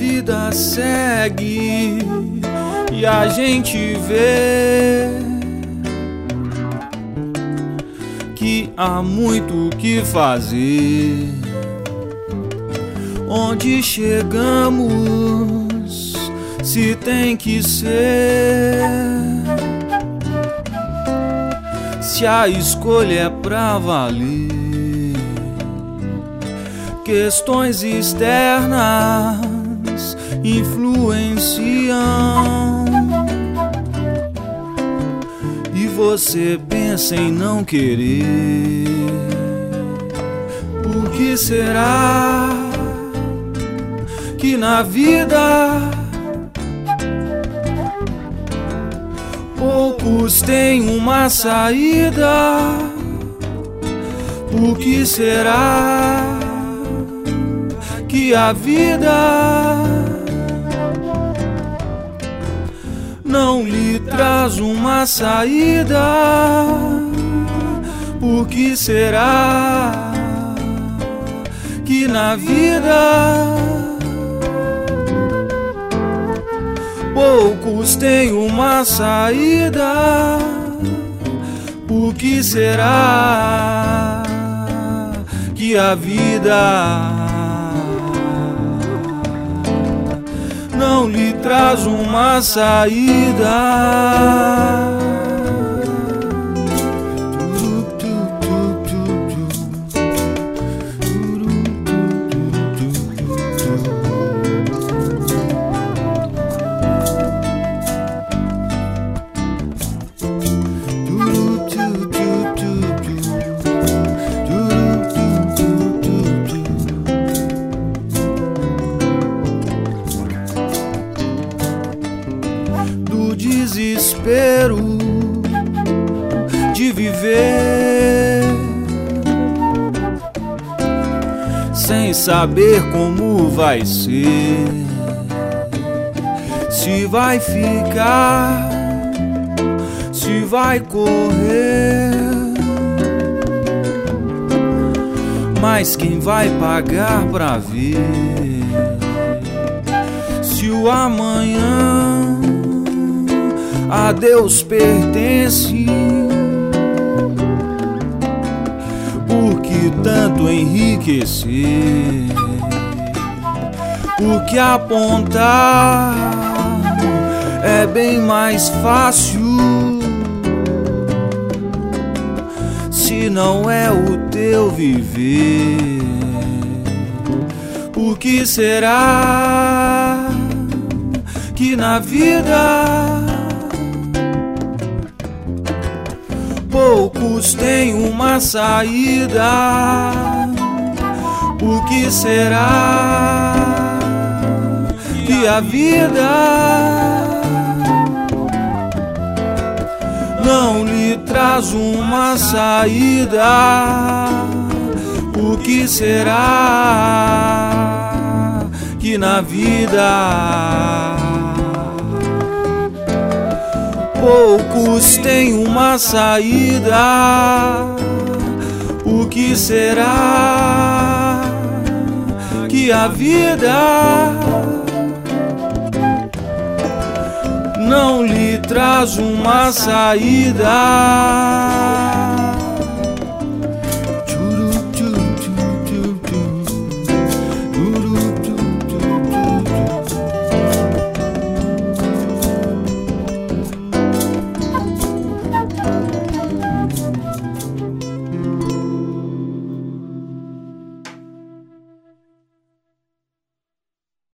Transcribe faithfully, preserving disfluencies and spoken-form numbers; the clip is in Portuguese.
vida segue e a gente vê que há muito o que fazer. Onde chegamos, se tem que ser, se a escolha é pra valer. Questões externas influenciam e você pensa em não querer. Por que será que na vida poucos têm uma saída? Por que será que a vida não lhe traz uma saída? Por que será que na vida poucos têm uma saída? Por que será que a vida não lhe traz uma saída? Desespero de viver sem saber como vai ser, se vai ficar, se vai correr. Mas quem vai pagar pra ver se o amanhã a Deus pertence? Por que tanto enriquecer? Por que apontar é bem mais fácil, se não é o teu viver? Por que será que na vida poucos têm uma saída? Por que será que a vida não lhe traz uma saída? Por que será que na vida poucos têm uma saída? Por que será que a vida não lhe traz uma saída?